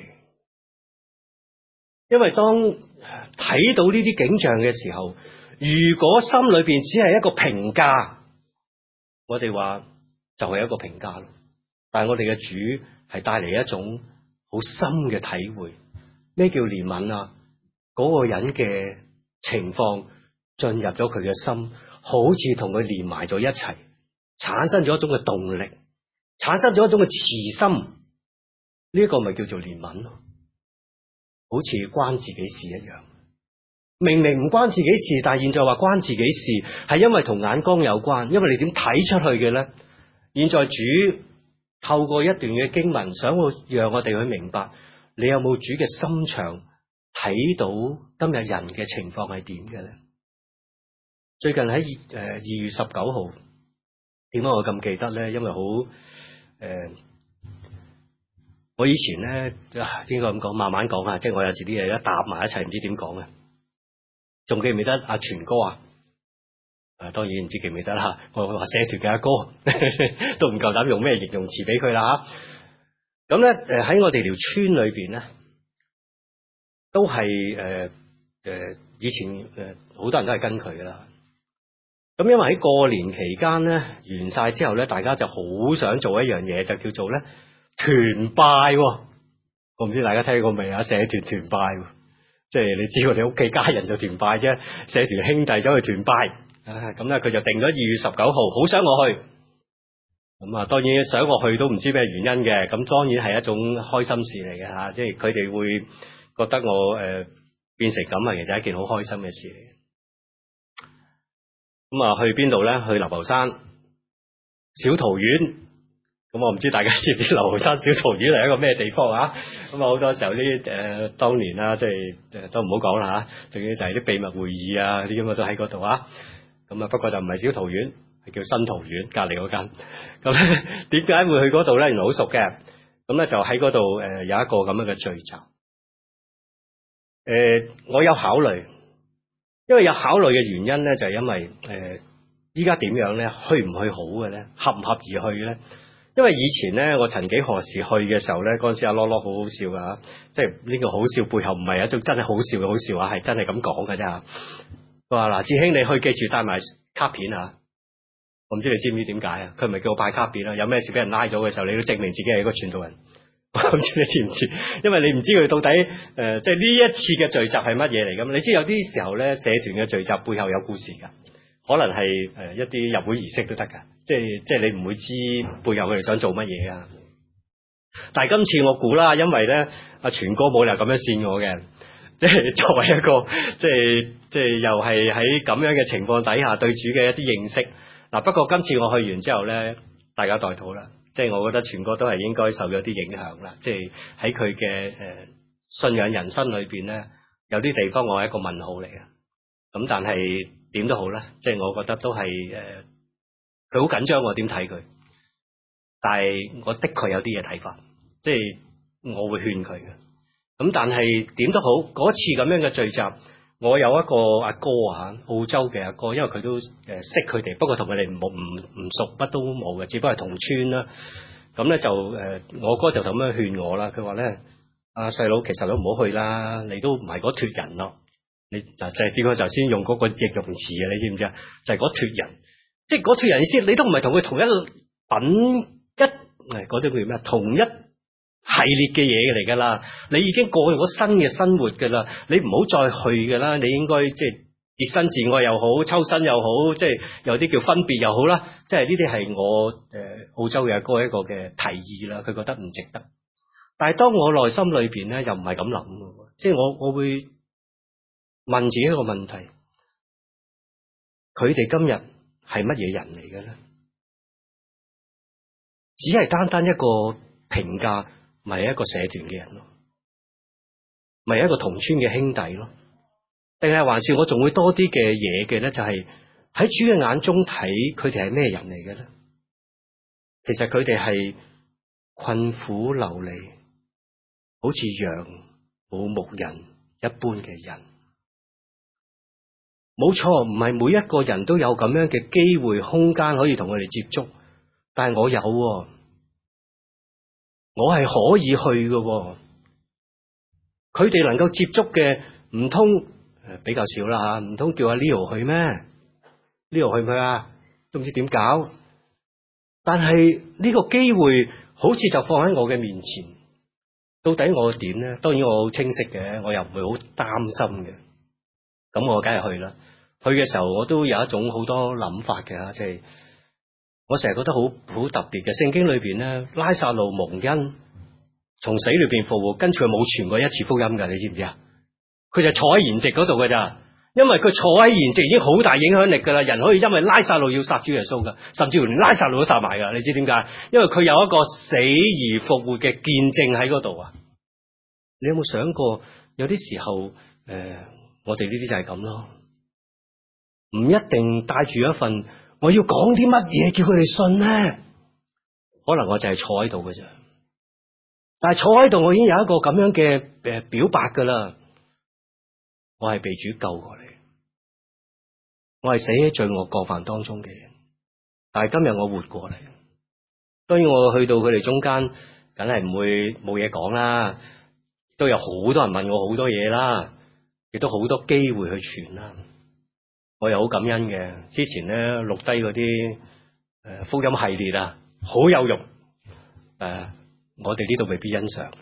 因為當睇到呢啲景象嘅時候，如果心裏邊只係一個評價，我哋話就係一個評價咯。但係我哋嘅主係帶嚟一種好深嘅體會。咩叫憐憫啊？嗰個人嘅情況進入咗佢嘅心，好似同佢連埋咗一齊，產生咗一種嘅動力，產生咗一種嘅慈心。呢一個咪叫做憐憫咯，好似關自己事一樣。明明唔關自己事，但係現在話關自己事，係因為同眼光有關。因為你點睇出去嘅咧？現在主透過一段嘅經文，想讓我哋去明白。你有冇主嘅心腸睇到今日人嘅情況係點嘅咧？最近喺2月19號，點解我咁記得咧？因為好我以前咧應該咁講，慢慢講啊，即係我有時啲嘢一搭埋一齊，唔知點講嘅。仲記唔記得阿全哥啊？ 當然唔知記唔記得啦。我話社團嘅阿哥都唔夠膽用咩形容詞俾佢啦嚇。咁咧喺我哋條村裏邊咧，都係以前好多人都係跟佢噶啦。咁因為喺過年期間咧完晒之後咧，大家就好想做一樣嘢，就叫做咧團拜。我唔知大家聽過未啊？社團團拜，即係你知我哋屋企家人就團拜啫，社團兄弟走去團拜。咁咧佢就定咗2月19號，好想我去。咁啊，當然想我去都唔知咩原因嘅。咁當然係一種開心事嚟嘅吓，即係佢哋會覺得我變成咁啊，其實係一件好開心嘅事嚟嘅。咁啊，去邊度咧？去流浮山小桃園。咁我唔知大家知唔知流浮山小桃園係一個咩地方啊？咁啊，好多時候呢當年啦，即係都唔好講啦吓，仲要就係啲秘密會議啊，啲咁啊都喺嗰度啊。咁啊，不過就唔係小桃園，係叫新桃園隔籬嗰間。咁咧，點解會去嗰度咧？原來好熟嘅。咁咧就喺嗰度有一個咁樣嘅聚集。我有考慮，因為有考慮嘅原因咧，就係因為依家點樣咧？去唔去好嘅咧？合唔合而去咧？因為以前咧，我曾幾何時去嘅時候咧，嗰陣時阿羅羅好好笑噶，即係呢個好笑背後唔係一種真係好笑嘅好笑啊，係真係咁講嘅啫吓。佢話嗱，志興你去記住帶埋卡片啊！我唔知你知唔知點解啊？佢唔係叫我派卡片啊，有咩事俾人拉咗嘅時候，你都證明自己係一個傳道人。我唔知你知唔知？因為你唔知佢到底即係呢一次嘅聚集係乜嘢嚟咁。你知有啲時候咧，社團嘅聚集背後有故事噶。可能係一啲入會儀式都得噶，即係你唔會知背後佢哋想做乜嘢啊！但係今次我估啦，因為咧阿全哥冇理由咁樣扇我嘅，即係作為一個即係又係喺咁樣嘅情況底下對主嘅一啲認識嗱。不過今次我去完之後咧，大家代禱啦，即係我覺得全哥都係應該受咗啲影響啦，即係喺佢嘅信仰人生裏邊咧，有啲地方我係一個問號嚟嘅。咁但係點都好啦，即係我覺得都係佢好緊張我點睇佢，但係我的確有啲嘢睇法，即係我會勸佢嘅。咁但係點都好，嗰次咁樣嘅聚集，我有一個阿哥啊，澳洲嘅阿哥，因為佢都識佢哋，不過同佢哋唔熟，乜都冇嘅，只不過係同村啦。咁咧就我哥就咁樣勸我啦，佢話咧阿細佬其實都唔好去啦，你都唔係嗰脫人咯。你嗱就係點解就先用嗰個形容詞啊？你知唔知啊？就係嗰脫人，即係嗰脫人意思，你都唔係同佢同一品嗰啲叫咩？同一系列嘅嘢嚟噶啦。你已經過咗新嘅生活噶啦，你唔好再去噶啦。你應該即係潔身自愛又好，抽身又好，即係有啲叫分別又好啦。即係呢啲係我澳洲嘅哥一個嘅提議啦。佢覺得唔值得，但係當我內心裏邊咧又唔係咁諗嘅，即係我會問自己一個問題：佢哋今日係乜嘢人嚟嘅咧？只係單單一個評價，咪係一個社團嘅人咯，咪係一個同村嘅兄弟咯？定係還是我仲會多啲嘅嘢嘅咧？就係喺主嘅眼中睇佢哋係咩人嚟嘅咧？其實佢哋係困苦流離，好似羊冇牧人一般嘅人。冇錯，唔係每一個人都有咁樣嘅機會空間可以同佢哋接觸，但係我有，我係可以去嘅。佢哋能夠接觸嘅唔通比較少啦吓，唔通叫阿 Leo 去咩？Leo 去唔去啊？都唔知點搞。但係呢個機會好似就放喺我嘅面前，到底我點咧？當然我好清晰嘅，我又唔會好擔心嘅。咁我梗係去啦。去嘅時候我都有一種好多諗法嘅吓，即係我成日覺得好特別嘅。聖經裏邊咧，拉撒路蒙恩從死裏邊復活，跟住佢冇傳過一次福音噶，你知唔知啊？佢就坐喺筵席嗰度噶咋，因為佢坐喺筵席已經好大影響力噶啦。人可以因為拉撒路要殺主耶穌噶，甚至乎連拉撒路都殺埋噶。你知點解？因為佢有一個死而復活嘅見證喺嗰度啊！你有冇想過有啲時候我哋呢啲就係咁咯，唔一定帶住一份我要講啲乜嘢叫佢哋信咧，可能我就係坐喺度嘅啫。但係坐喺度，我已經有一個咁樣嘅表白噶啦，我係被主救過嚟， 我係死喺罪惡過犯當中嘅人，但係今日我活過嚟。當然我去到佢哋中間，梗係唔會冇嘢講啦，都有好多人問我好多嘢啦，亦都好多機會去傳啦。我又好感恩嘅，之前咧錄低嗰啲福音系列啊，好有用。我哋呢度未必欣賞，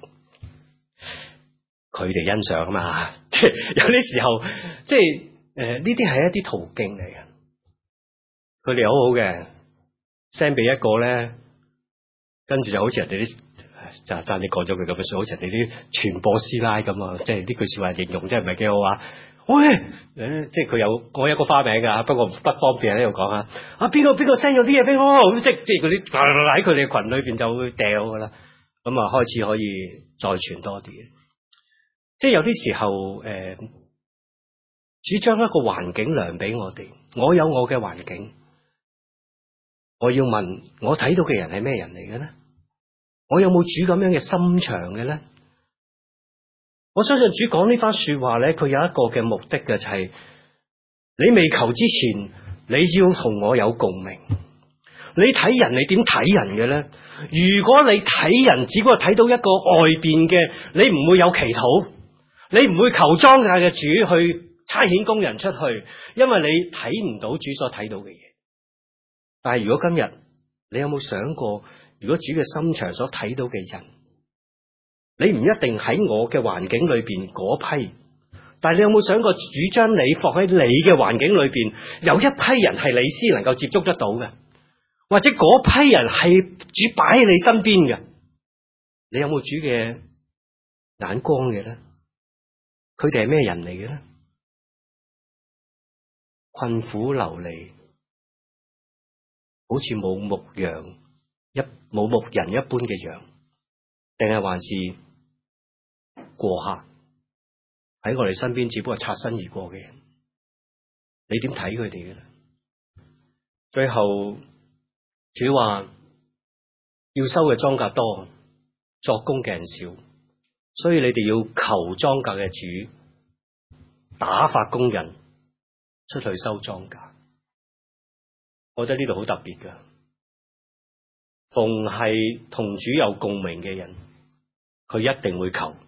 佢哋欣賞啊嘛。即係有啲時候，即係呢啲係一啲途徑嚟嘅。佢哋好好嘅 send 俾一個咧，跟住就好似人哋啲就讚你講咗佢咁嘅，好似人哋啲傳播師奶咁啊！即係呢句說話形容真係唔係幾好啊！喂，即係佢我有個花名噶，不過不方便喺呢度講啊！邊個 send 咗啲嘢俾我？即係嗰啲喺佢哋嘅群裏邊就會掉噶啦。咁啊，開始可以再傳多啲。即係有啲時候，主將一個環境量俾我哋，我有我嘅環境，我要問我睇到嘅人係咩人嚟嘅咧？我有冇主咁樣嘅心腸嘅咧？我相信主講呢番說話咧，佢有一個嘅目的嘅，就係你未求之前，你要同我有共鳴。你睇人，你點睇人嘅咧？如果你睇人只不過睇到一個外邊嘅，你唔會有祈禱，你唔會求莊稼嘅主去差遣工人出去，因為你睇唔到主所睇到嘅嘢。但係如果今日你有冇想過，如果主嘅心腸所睇到嘅人，你唔一定喺我嘅環境裏邊嗰批，但係你有冇想過，主將你放喺你嘅環境裏邊，有一批人係你先能夠接觸得到嘅，或者嗰批人係主擺喺你身邊嘅，你有冇主嘅眼光嘅咧？佢哋係咩人嚟嘅咧？困苦流離，好似冇牧人一般嘅羊，定係還是過客喺我哋身邊，只不過擦身而過嘅人？你點睇佢哋嘅咧？最後主話要收嘅莊稼多，作工嘅人少，所以你哋要求莊稼嘅主打發工人出去收莊稼。我覺得呢度好特別㗎，逢係同主有共鳴嘅人，佢一定會求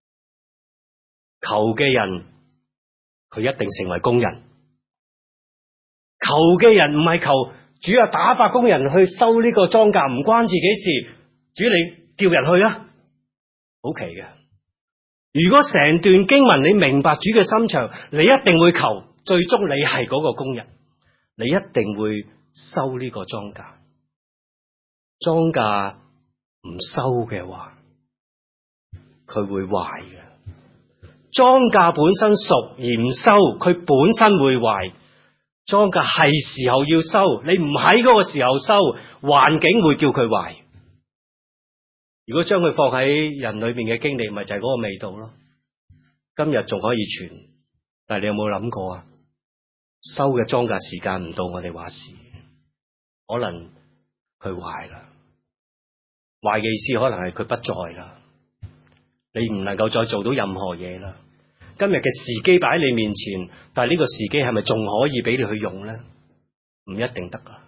嘅人，佢一定成為工人。求嘅人唔係求主啊，打發工人去收呢個莊稼，唔關自己事。主你叫人去啊，好奇嘅。如果成段經文你明白主嘅心腸，你一定會求，最終你係嗰個工人，你一定會收呢個莊稼。莊稼唔收嘅話，佢會壞嘅。莊稼本身熟而唔收，佢本身會壞。莊稼係時候要收，你唔喺嗰個時候收，環境會叫佢壞。如果將佢放喺人裏面嘅經歷，咪就係嗰個味道咯。今日仲可以傳，但係你有冇諗過啊？收嘅莊稼時間唔到，我哋話事，可能佢壞啦。壞嘅意思可能係佢不在啦，你唔能夠再做到任何嘢啦。今日嘅時機擺喺你面前，但係呢個時機係咪仲可以俾你去用咧？唔一定得啊！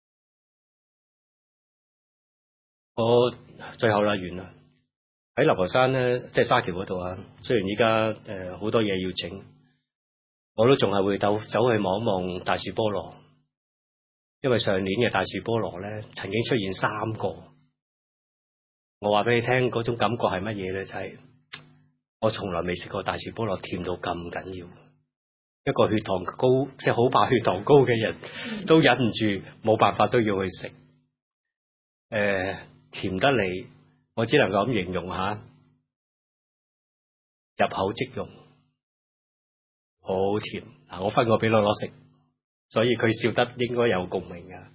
我最後啦，完啦。喺流浮山咧，即係沙橋嗰度啊。雖然依家好多嘢要整，我都仲係會走去望一望大樹菠蘿，因為上年嘅大樹菠蘿咧，曾經出現3個。我話俾你聽，嗰種感覺係乜嘢咧？就係我從來未食過大樹菠蘿甜到咁緊要。一個血糖高，即係好怕血糖高嘅人，都忍唔住，冇辦法都要去食。甜得嚟，我只能夠咁形容下，入口即溶，好甜。嗱，我分過俾樂樂食，所以佢笑得應該有共鳴噶。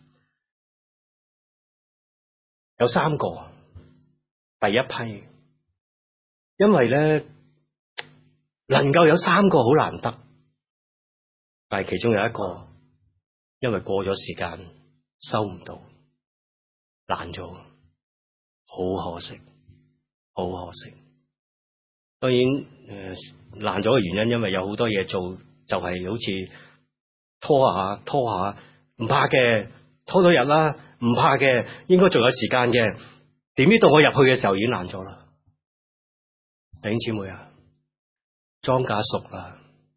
有3個，第一批，因為咧能夠有3個好難得，但係其中有一個，因為過咗時間收唔到，爛咗，好可惜，好可惜。當然爛咗嘅原因，因為有好多嘢做，就係好似拖下，唔怕嘅，拖到日啦，唔怕嘅，應該仲有時間嘅。點知到我入去嘅時候已經爛咗啦。弟兄姊妹啊，莊稼熟啦，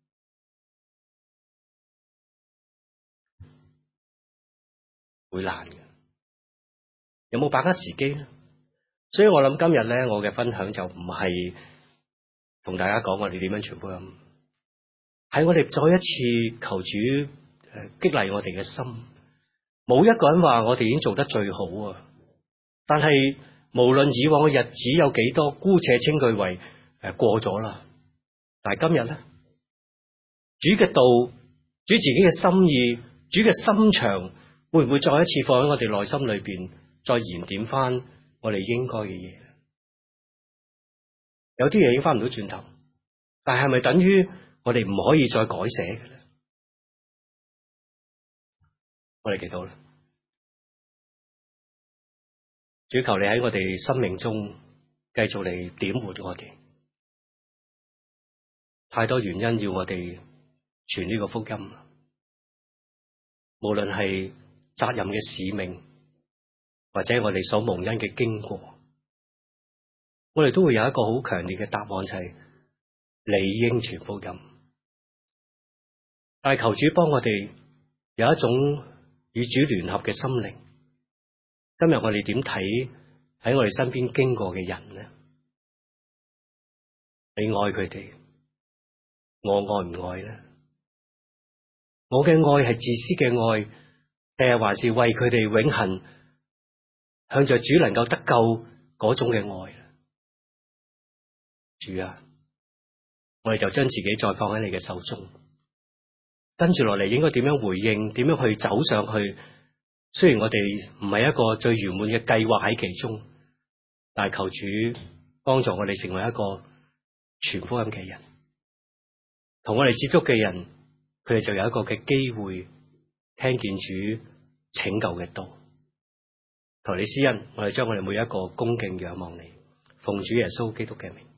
會爛嘅。有冇把握時機咧？所以我諗今日咧，我嘅分享就唔係同大家講我哋點樣傳福音，係我哋再一次求主激勵我哋嘅心。冇一個人話我哋已經做得最好啊，但係無論以往嘅日子有幾多，姑且稱佢為過咗啦。但係今日咧，主嘅道，主自己嘅心意，主嘅心腸，會唔會再一次放喺我哋內心裏邊，再燃點翻我哋應該嘅嘢？有啲嘢已經翻唔到轉頭，但係咪等於我哋唔可以再改寫嘅咧？我哋祈禱啦，主求你喺我哋生命中繼續嚟點活我哋。太多原因要我哋傳呢個福音，無論係責任嘅使命，或者我哋所蒙恩嘅經過，我哋都會有一個好強烈嘅答案，就係理應傳福音。但係求主幫我哋有一種與主聯合嘅心靈。今日我哋點睇喺我哋身邊經過嘅人呢？你愛佢哋，我愛唔愛呢？我嘅愛係自私嘅愛，定係還是為佢哋永恆向着主能夠得救嗰種嘅愛？主啊，我哋就將自己再放喺你嘅手中，跟住落嚟應該點樣回應，點樣去走上去？雖然我哋唔係一個最圓滿嘅計劃喺其中，但係求主幫助我哋成為一個傳福音嘅人，同我哋接觸嘅人，佢哋就有一個嘅機會聽見主拯救嘅道。求你施恩，我哋將我哋每一個恭敬仰望你，奉主耶穌基督嘅名。